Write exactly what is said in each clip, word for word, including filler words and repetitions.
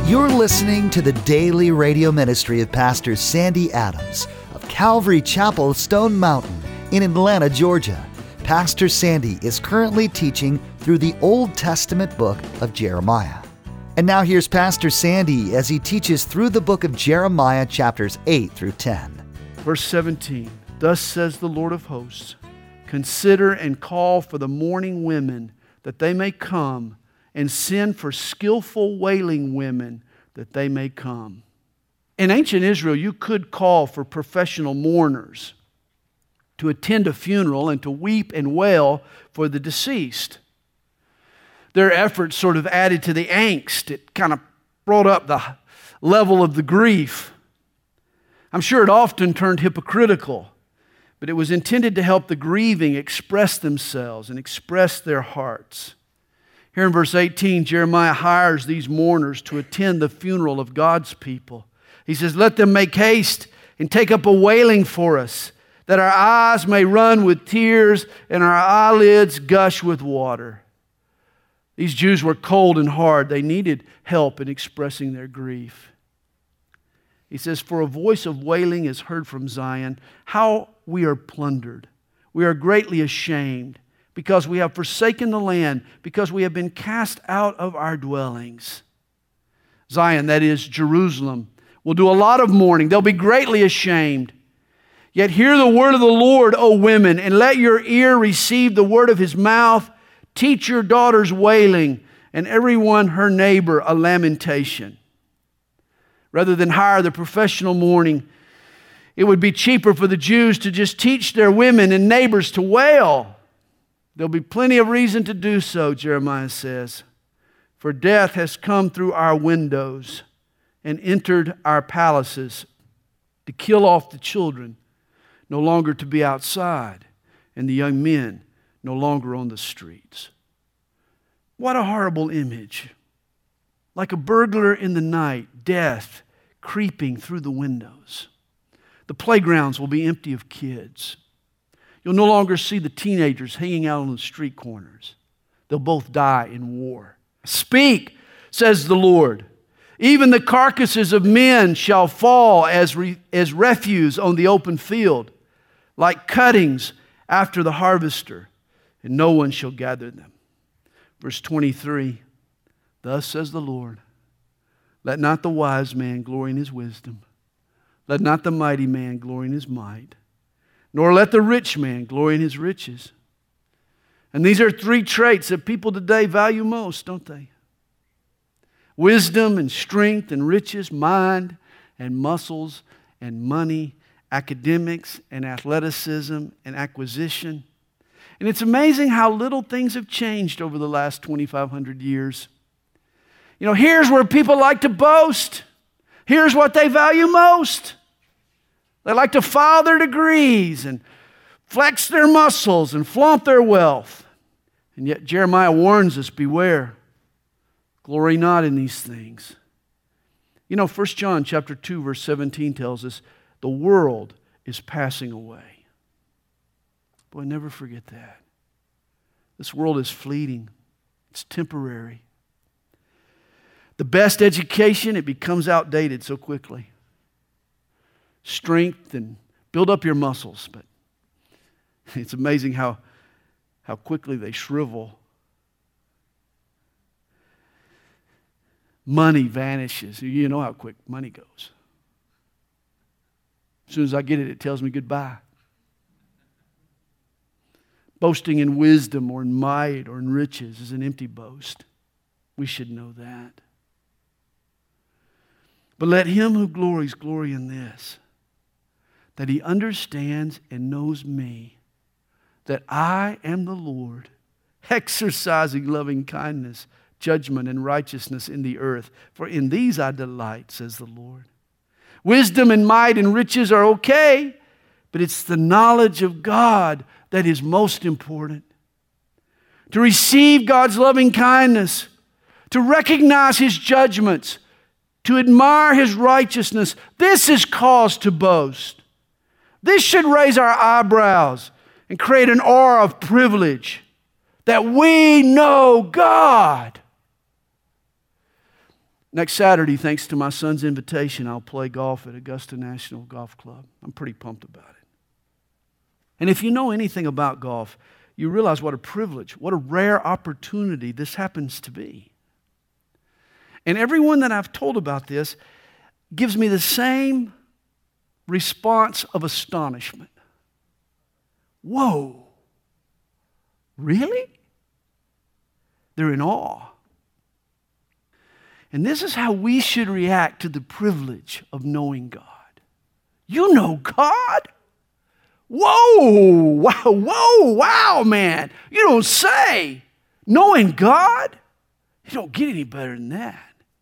You're listening to the daily radio ministry of Pastor Sandy Adams of Calvary Chapel, Stone Mountain in Atlanta, Georgia. Pastor Sandy is currently teaching through the Old Testament book of Jeremiah. And now here's Pastor Sandy as he teaches through the book of Jeremiah, chapters eight through ten. Verse seventeen, thus says the Lord of hosts, consider and call for the mourning women, that they may come, and send for skillful wailing women, that they may come. In ancient Israel, you could call for professional mourners to attend a funeral and to weep and wail for the deceased. Their efforts sort of added to the angst. It kind of brought up the level of the grief. I'm sure it often turned hypocritical, but it was intended to help the grieving express themselves and express their hearts. Here in verse eighteen, Jeremiah hires these mourners to attend the funeral of God's people. He says, let them make haste and take up a wailing for us, that our eyes may run with tears and our eyelids gush with water. These Jews were cold and hard. They needed help in expressing their grief. He says, for a voice of wailing is heard from Zion, how we are plundered. We are greatly ashamed, because we have forsaken the land, because we have been cast out of our dwellings. Zion, that is Jerusalem, will do a lot of mourning. They'll be greatly ashamed. Yet hear the word of the Lord, O women, and let your ear receive the word of His mouth. Teach your daughters wailing, and everyone her neighbor a lamentation. Rather than hire the professional mourning, it would be cheaper for the Jews to just teach their women and neighbors to wail. There'll be plenty of reason to do so, Jeremiah says. For death has come through our windows and entered our palaces to kill off the children, no longer to be outside, and the young men no longer on the streets. What a horrible image. Like a burglar in the night, death creeping through the windows. The playgrounds will be empty of kids. You'll no longer see the teenagers hanging out on the street corners. They'll both die in war. Speak, says the Lord. Even the carcasses of men shall fall as, re, as refuse on the open field, like cuttings after the harvester, and no one shall gather them. Verse twenty-three, thus says the Lord, let not the wise man glory in his wisdom, let not the mighty man glory in his might, nor let the rich man glory in his riches. And these are three traits that people today value most, don't they? Wisdom and strength and riches, mind and muscles and money, academics and athleticism and acquisition. And it's amazing how little things have changed over the last twenty-five hundred years. You know, here's where people like to boast. Here's what they value most. They like to file their degrees and flex their muscles and flaunt their wealth. And yet Jeremiah warns us, beware. Glory not in these things. You know, First John chapter two, verse seventeen tells us the world is passing away. Boy, never forget that. This world is fleeting. It's temporary. The best education, it becomes outdated so quickly. Strength and build up your muscles, but it's amazing how, how quickly they shrivel. Money vanishes. You know how quick money goes. As soon as I get it, it tells me goodbye. Boasting in wisdom or in might or in riches is an empty boast. We should know that. But let him who glories glory in this, that he understands and knows me, that I am the Lord, exercising loving kindness, judgment, and righteousness in the earth. For in these I delight, says the Lord. Wisdom and might and riches are okay, but it's the knowledge of God that is most important. To receive God's loving kindness, to recognize His judgments, to admire His righteousness, this is cause to boast. This should raise our eyebrows and create an aura of privilege that we know God. Next Saturday, thanks to my son's invitation, I'll play golf at Augusta National Golf Club. I'm pretty pumped about it. And if you know anything about golf, you realize what a privilege, what a rare opportunity this happens to be. And everyone that I've told about this gives me the same response of astonishment. Whoa, really? They're in awe. And this is how we should react to the privilege of knowing God. You know God? Whoa, wow, whoa, wow, man. You don't say. Knowing God? You don't get any better than that.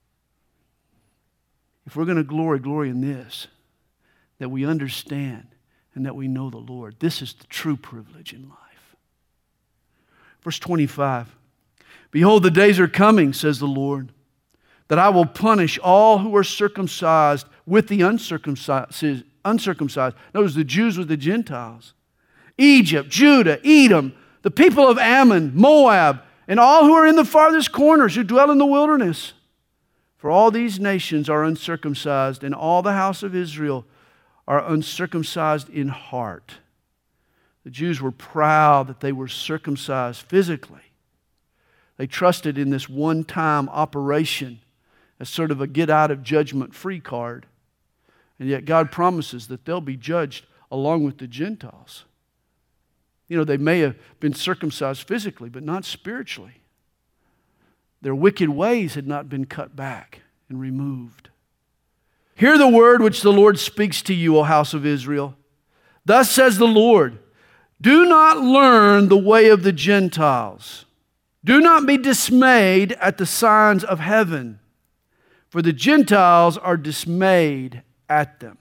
If we're going to glory, glory in this, that we understand and that we know the Lord. This is the true privilege in life. Verse twenty-five, behold, the days are coming, says the Lord, that I will punish all who are circumcised with the uncircumcised. uncircumcised. Notice the Jews with the Gentiles. Egypt, Judah, Edom, the people of Ammon, Moab, and all who are in the farthest corners who dwell in the wilderness. For all these nations are uncircumcised, and all the house of Israel are uncircumcised in heart. The Jews were proud that they were circumcised physically. They trusted in this one-time operation as sort of a get-out-of-judgment-free card. And yet God promises that they'll be judged along with the Gentiles. You know, they may have been circumcised physically, but not spiritually. Their wicked ways had not been cut back and removed. Hear the word which the Lord speaks to you, O house of Israel. Thus says the Lord, do not learn the way of the Gentiles. Do not be dismayed at the signs of heaven, for the Gentiles are dismayed at them.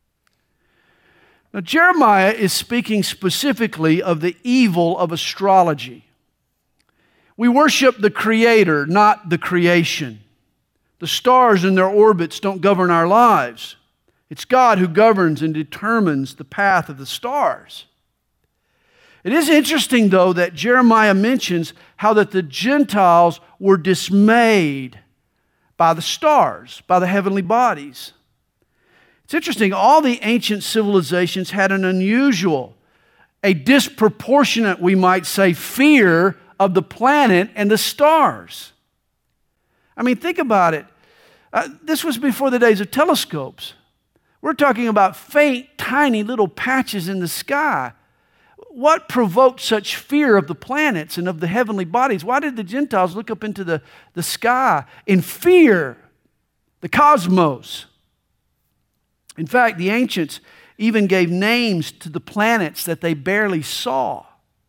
Now, Jeremiah is speaking specifically of the evil of astrology. We worship the Creator, not the creation. The stars in their orbits don't govern our lives. It's God who governs and determines the path of the stars. It is interesting, though, that Jeremiah mentions how that the Gentiles were dismayed by the stars, by the heavenly bodies. It's interesting, all the ancient civilizations had an unusual, a disproportionate, we might say, fear of the planet and the stars. I mean, think about it. Uh, this was before the days of telescopes. We're talking about faint, tiny little patches in the sky. What provoked such fear of the planets and of the heavenly bodies? Why did the Gentiles look up into the, the sky in fear? The cosmos. In fact, the ancients even gave names to the planets that they barely saw.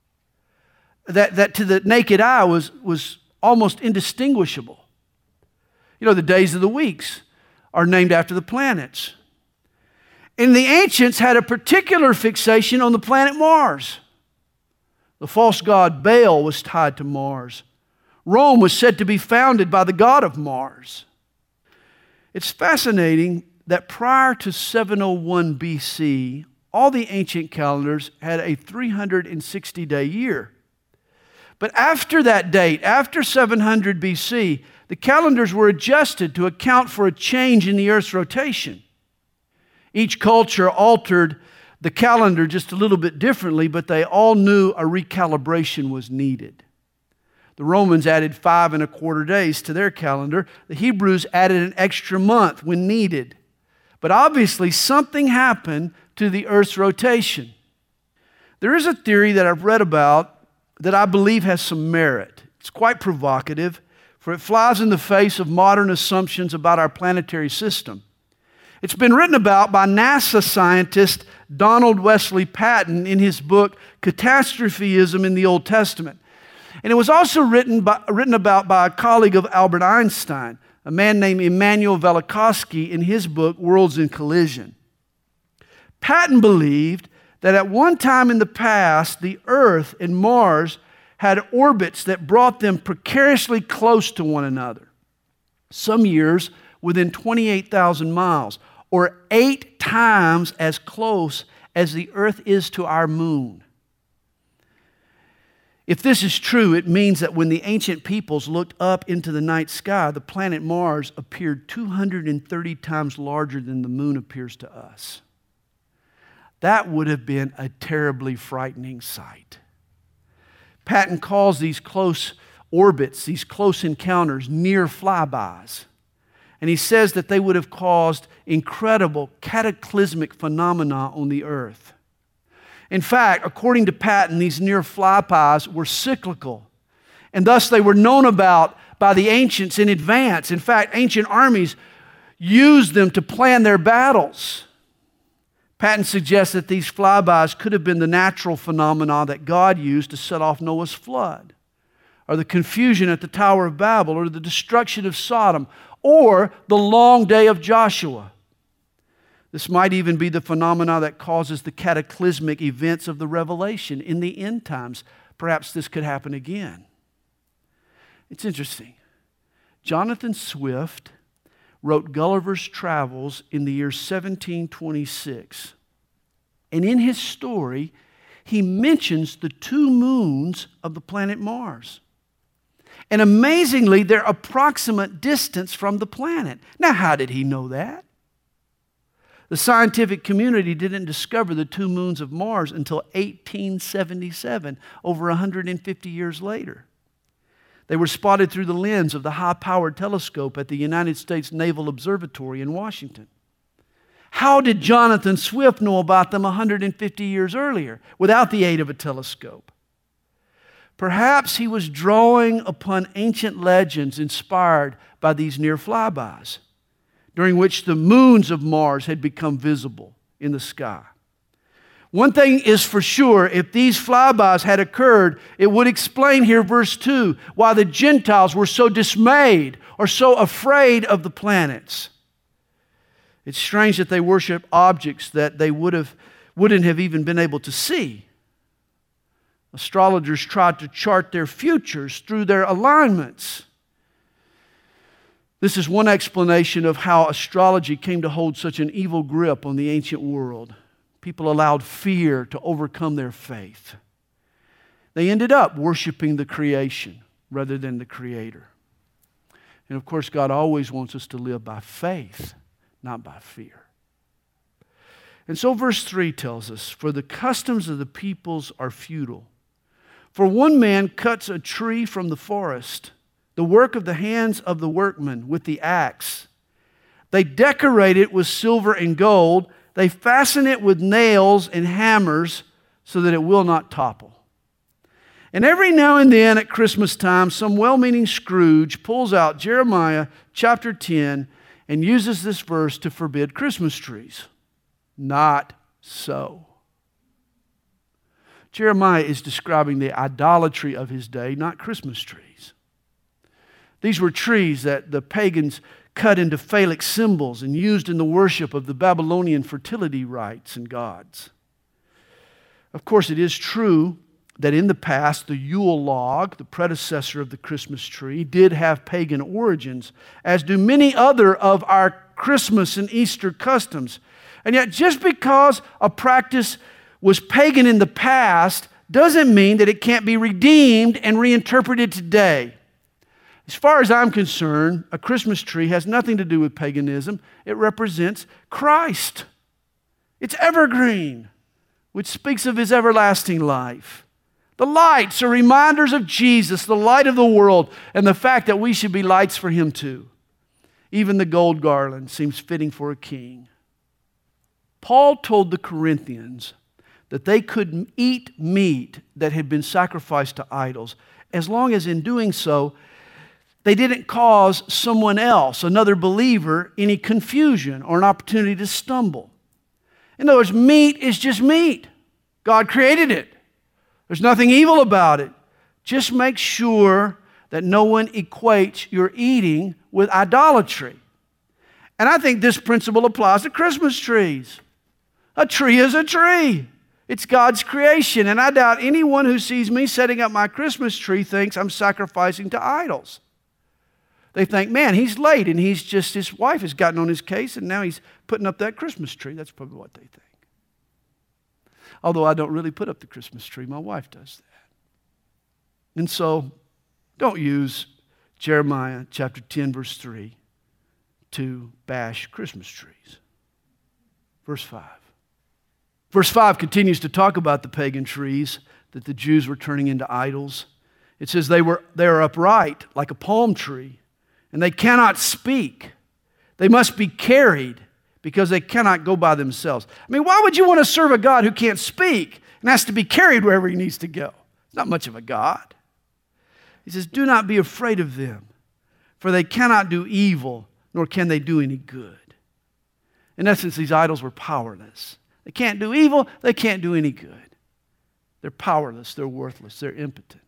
That, that to the naked eye was, was almost indistinguishable. You know, the days of the weeks are named after the planets. And the ancients had a particular fixation on the planet Mars. The false god Baal was tied to Mars. Rome was said to be founded by the god of Mars. It's fascinating that prior to seven oh one B C, all the ancient calendars had a three hundred sixty day year. But after that date, after seven hundred B C, the calendars were adjusted to account for a change in the Earth's rotation. Each culture altered the calendar just a little bit differently, but they all knew a recalibration was needed. The Romans added five and a quarter days to their calendar. The Hebrews added an extra month when needed. But obviously something happened to the Earth's rotation. There is a theory that I've read about that I believe has some merit. It's quite provocative, for it flies in the face of modern assumptions about our planetary system. It's been written about by NASA scientist Donald Wesley Patton in his book, Catastrophism in the Old Testament. And it was also written, by, written about by a colleague of Albert Einstein, a man named Immanuel Velikovsky, in his book, Worlds in Collision. Patton believed that at one time in the past, the Earth and Mars had orbits that brought them precariously close to one another. Some years within twenty-eight thousand miles, or eight times as close as the Earth is to our moon. If this is true, it means that when the ancient peoples looked up into the night sky, the planet Mars appeared two hundred thirty times larger than the moon appears to us. That would have been a terribly frightening sight. Patton calls these close orbits, these close encounters, near flybys. And he says that they would have caused incredible cataclysmic phenomena on the earth. In fact, according to Patton, these near flybys were cyclical, and thus they were known about by the ancients in advance. In fact, ancient armies used them to plan their battles. Patton suggests that these flybys could have been the natural phenomena that God used to set off Noah's flood, or the confusion at the Tower of Babel, or the destruction of Sodom, or the long day of Joshua. This might even be the phenomena that causes the cataclysmic events of the Revelation in the end times. Perhaps this could happen again. It's interesting. Jonathan Swift wrote Gulliver's Travels in the year seventeen twenty-six. And in his story, he mentions the two moons of the planet Mars. And amazingly, their approximate distance from the planet. Now, how did he know that? The scientific community didn't discover the two moons of Mars until eighteen seventy-seven, over one hundred fifty years later. They were spotted through the lens of the high-powered telescope at the United States Naval Observatory in Washington. How did Jonathan Swift know about them one hundred fifty years earlier without the aid of a telescope? Perhaps he was drawing upon ancient legends inspired by these near flybys, during which the moons of Mars had become visible in the sky. One thing is for sure, if these flybys had occurred, it would explain here, verse two, why the Gentiles were so dismayed or so afraid of the planets. It's strange that they worship objects that they would have, wouldn't have even been able to see. Astrologers tried to chart their futures through their alignments. This is one explanation of how astrology came to hold such an evil grip on the ancient world. People allowed fear to overcome their faith. They ended up worshiping the creation rather than the Creator. And of course, God always wants us to live by faith, not by fear. And so verse three tells us, "For the customs of the peoples are futile. For one man cuts a tree from the forest, the work of the hands of the workman with the axe. They decorate it with silver and gold. They fasten it with nails and hammers so that it will not topple." And every now and then at Christmas time, some well-meaning Scrooge pulls out Jeremiah chapter ten and uses this verse to forbid Christmas trees. Not so. Jeremiah is describing the idolatry of his day, not Christmas trees. These were trees that the pagans cut into phallic symbols and used in the worship of the Babylonian fertility rites and gods. Of course, it is true that in the past, the Yule log, the predecessor of the Christmas tree, did have pagan origins, as do many other of our Christmas and Easter customs. And yet, just because a practice was pagan in the past doesn't mean that it can't be redeemed and reinterpreted today. As far as I'm concerned, a Christmas tree has nothing to do with paganism. It represents Christ. It's evergreen, which speaks of His everlasting life. The lights are reminders of Jesus, the light of the world, and the fact that we should be lights for Him too. Even the gold garland seems fitting for a king. Paul told the Corinthians that they could eat meat that had been sacrificed to idols, as long as in doing so, they didn't cause someone else, another believer, any confusion or an opportunity to stumble. In other words, meat is just meat. God created it. There's nothing evil about it. Just make sure that no one equates your eating with idolatry. And I think this principle applies to Christmas trees. A tree is a tree. It's God's creation, and I doubt anyone who sees me setting up my Christmas tree thinks I'm sacrificing to idols. They think, man, he's late, and he's just, his wife has gotten on his case, and now he's putting up that Christmas tree. That's probably what they think. Although I don't really put up the Christmas tree. My wife does that. And so, don't use Jeremiah chapter ten, verse three to bash Christmas trees. Verse five. Verse five continues to talk about the pagan trees that the Jews were turning into idols. It says they were they are upright like a palm tree, and they cannot speak. They must be carried because they cannot go by themselves. I mean, why would you want to serve a God who can't speak and has to be carried wherever he needs to go? It's not much of a God. He says, do not be afraid of them, for they cannot do evil, nor can they do any good. In essence, these idols were powerless. They can't do evil, they can't do any good. They're powerless, they're worthless, they're impotent.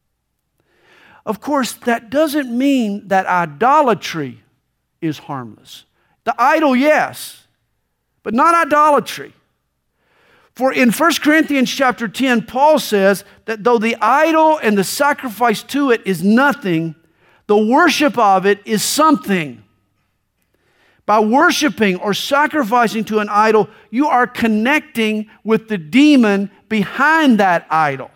Of course, that doesn't mean that idolatry is harmless. The idol, yes, but not idolatry. For in First Corinthians chapter ten, Paul says that though the idol and the sacrifice to it is nothing, the worship of it is something. By worshiping or sacrificing to an idol, you are connecting with the demon behind that idol.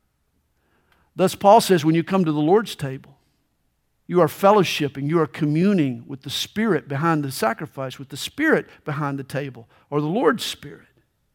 Thus, Paul says when you come to the Lord's table, you are fellowshipping, you are communing with the Spirit behind the sacrifice, with the Spirit behind the table, or the Lord's Spirit.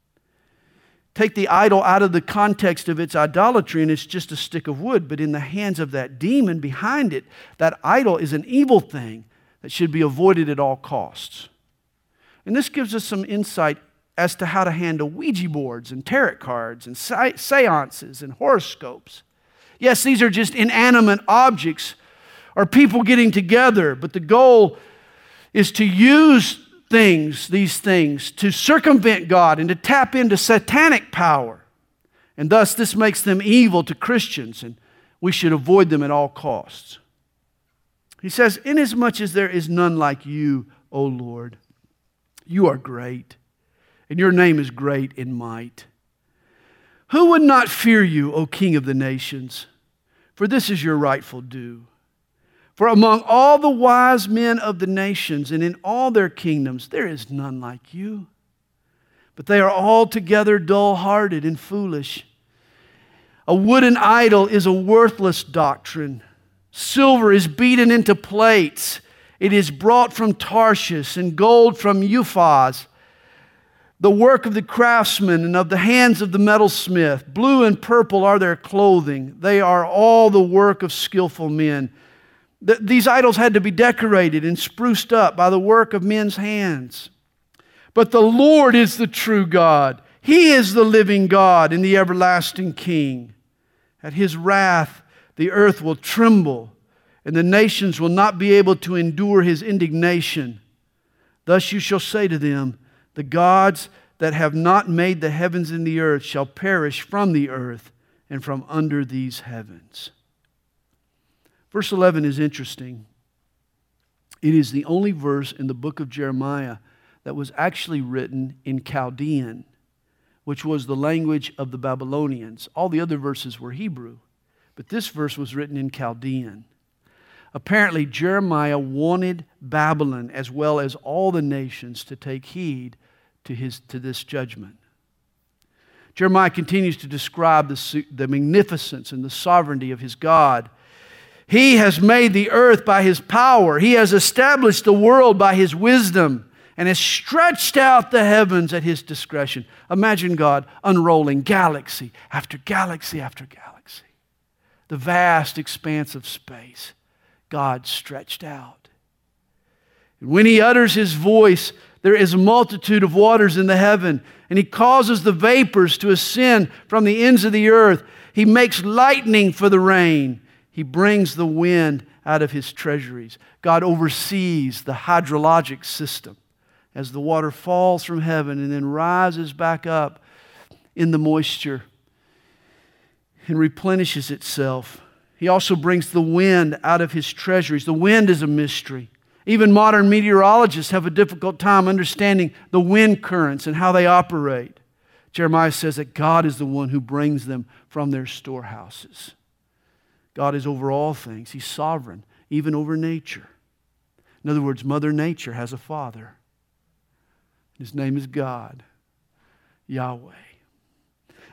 Take the idol out of the context of its idolatry and it's just a stick of wood, but in the hands of that demon behind it, that idol is an evil thing that should be avoided at all costs. And this gives us some insight as to how to handle Ouija boards and tarot cards and seances and horoscopes. Yes, these are just inanimate objects or people getting together, but the goal is to use things, these things, to circumvent God and to tap into satanic power. And thus this makes them evil to Christians, and we should avoid them at all costs. He says, inasmuch as there is none like you, O Lord, you are great, and your name is great in might. Who would not fear you, O King of the nations? For this is your rightful due. For among all the wise men of the nations and in all their kingdoms, there is none like you. But they are altogether dull-hearted and foolish. A wooden idol is a worthless doctrine. Silver is beaten into plates. It is brought from Tarshish, and gold from Uphaz. The work of the craftsman and of the hands of the metalsmith. Blue and purple are their clothing. They are all the work of skillful men. Th- these idols had to be decorated and spruced up by the work of men's hands. But the Lord is the true God. He is the living God and the everlasting King. At His wrath, the earth will tremble, and the nations will not be able to endure His indignation. Thus you shall say to them, the gods that have not made the heavens and the earth shall perish from the earth and from under these heavens. Verse eleven is interesting. It is the only verse in the book of Jeremiah that was actually written in Chaldean, which was the language of the Babylonians. All the other verses were Hebrew, but this verse was written in Chaldean. Apparently, Jeremiah wanted Babylon, as well as all the nations, to take heed to, his, to this judgment. Jeremiah continues to describe the, the magnificence and the sovereignty of his God. He has made the earth by His power. He has established the world by His wisdom and has stretched out the heavens at His discretion. Imagine God unrolling galaxy after galaxy after galaxy. The vast expanse of space, God stretched out. And when He utters His voice, there is a multitude of waters in the heaven, and He causes the vapors to ascend from the ends of the earth. He makes lightning for the rain. He brings the wind out of His treasuries. God oversees the hydrologic system as the water falls from heaven and then rises back up in the moisture and replenishes itself. He also brings the wind out of His treasuries. The wind is a mystery. Even modern meteorologists have a difficult time understanding the wind currents and how they operate. Jeremiah says that God is the one who brings them from their storehouses. God is over all things. He's sovereign, even over nature. In other words, Mother Nature has a father. His name is God, Yahweh.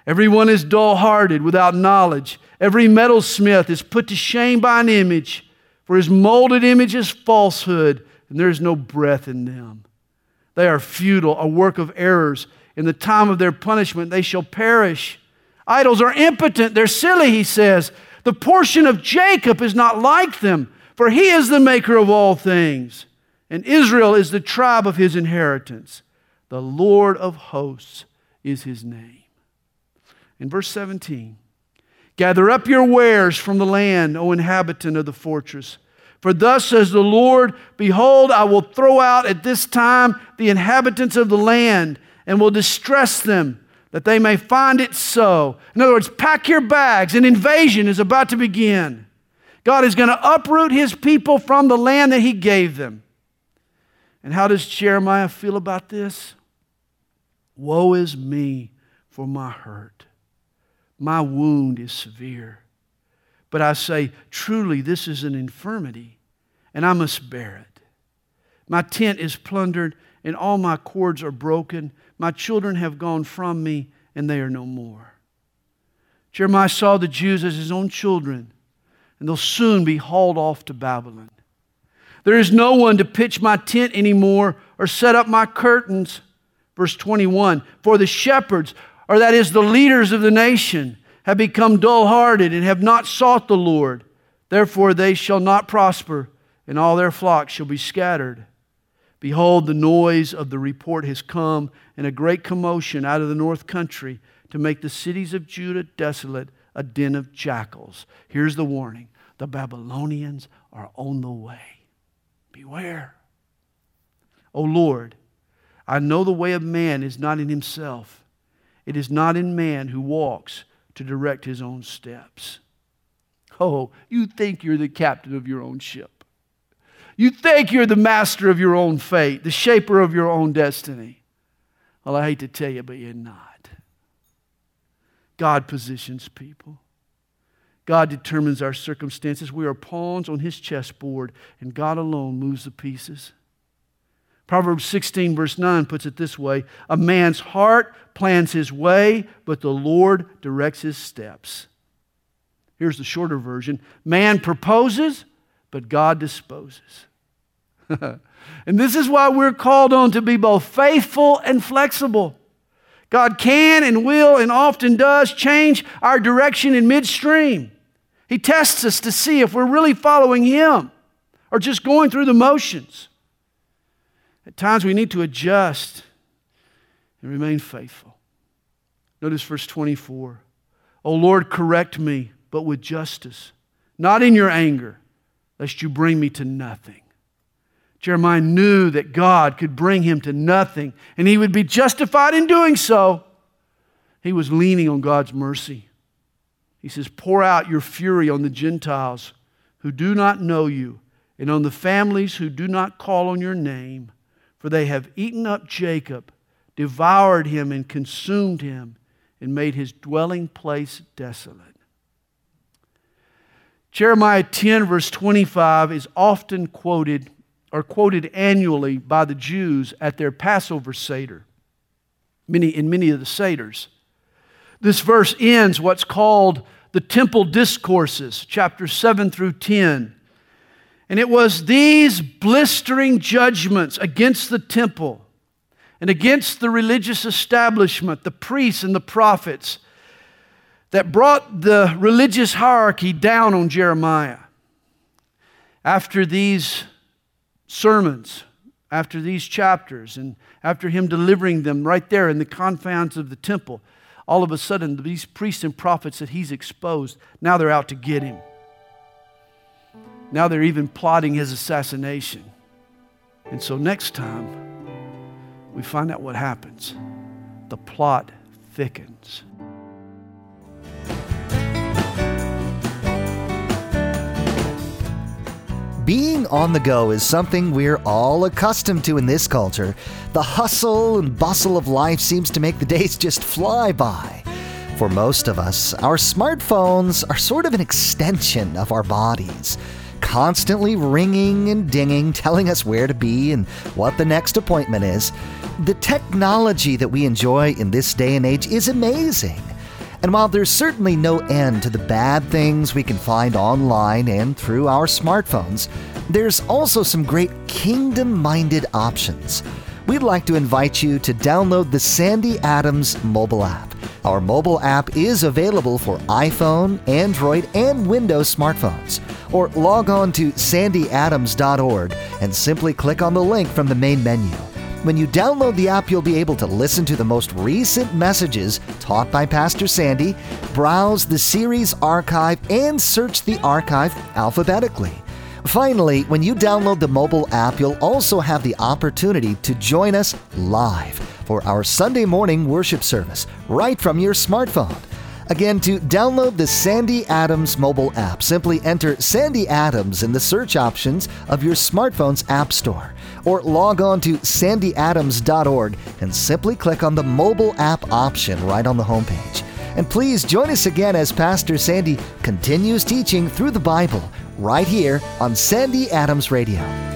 Everyone is dull-hearted, without knowledge. Every metalsmith is put to shame by an image, for his molded image is falsehood, and there is no breath in them. They are futile, a work of errors. In the time of their punishment they shall perish. Idols are impotent, they're silly, he says. The portion of Jacob is not like them, for he is the maker of all things, and Israel is the tribe of his inheritance. The Lord of hosts is his name. In verse seventeen, gather up your wares from the land, O inhabitant of the fortress. For thus says the Lord, behold, I will throw out at this time the inhabitants of the land, and will distress them, that they may find it so. In other words, pack your bags. An invasion is about to begin. God is going to uproot his people from the land that he gave them. And how does Jeremiah feel about this? Woe is me for my hurt. My wound is severe. But I say, truly, this is an infirmity, and I must bear it. My tent is plundered, and all my cords are broken. My children have gone from me, and they are no more. Jeremiah saw the Jews as his own children, and they'll soon be hauled off to Babylon. There is no one to pitch my tent anymore or set up my curtains. Verse twenty-one, for the shepherds, or that is the leaders of the nation, have become dull-hearted and have not sought the Lord. Therefore they shall not prosper, and all their flocks shall be scattered. Behold, the noise of the report has come, and a great commotion out of the north country, to make the cities of Judah desolate, a den of jackals. Here's the warning. The Babylonians are on the way. Beware. O Lord, I know the way of man is not in himself. It is not in man who walks to direct his own steps. Oh, you think you're the captain of your own ship. You think you're the master of your own fate, the shaper of your own destiny. Well, I hate to tell you, but you're not. God positions people. God determines our circumstances. We are pawns on his chessboard, and God alone moves the pieces. Proverbs sixteen verse nine puts it this way, a man's heart plans his way, but the Lord directs his steps. Here's the shorter version. Man proposes, but God disposes. And this is why we're called on to be both faithful and flexible. God can and will and often does change our direction in midstream. He tests us to see if we're really following him or just going through the motions. At times we need to adjust and remain faithful. Notice verse twenty-four. O Lord, correct me, but with justice, not in your anger, lest you bring me to nothing. Jeremiah knew that God could bring him to nothing, and he would be justified in doing so. He was leaning on God's mercy. He says, pour out your fury on the Gentiles who do not know you, and on the families who do not call on your name. For they have eaten up Jacob, devoured him and consumed him, and made his dwelling place desolate. Jeremiah ten verse twenty-five is often quoted or quoted annually by the Jews at their Passover Seder, many, in many of the Seders. This verse ends what's called the Temple Discourses, chapters seven through ten. And it was these blistering judgments against the temple and against the religious establishment, the priests and the prophets, that brought the religious hierarchy down on Jeremiah. After these sermons, after these chapters, and after him delivering them right there in the confines of the temple, all of a sudden these priests and prophets that he's exposed, now they're out to get him. Now they're even plotting his assassination. And so next time, we find out what happens. The plot thickens. Being on the go is something we're all accustomed to in this culture. The hustle and bustle of life seems to make the days just fly by. For most of us, our smartphones are sort of an extension of our bodies, constantly ringing and dinging, telling us where to be and what the next appointment is. The technology that we enjoy in this day and age is amazing. And while there's certainly no end to the bad things we can find online and through our smartphones, there's also some great kingdom-minded options. We'd like to invite you to download the Sandy Adams mobile app. Our mobile app is available for iPhone, Android, and Windows smartphones. Or log on to sandy adams dot org and simply click on the link from the main menu. When you download the app, you'll be able to listen to the most recent messages taught by Pastor Sandy, browse the series archive, and search the archive alphabetically. Finally, when you download the mobile app, you'll also have the opportunity to join us live for our Sunday morning worship service right from your smartphone. Again, to download the Sandy Adams mobile app, simply enter Sandy Adams in the search options of your smartphone's app store, or log on to sandy adams dot org and simply click on the mobile app option right on the homepage. And please join us again as Pastor Sandy continues teaching through the Bible right here on Sandy Adams Radio.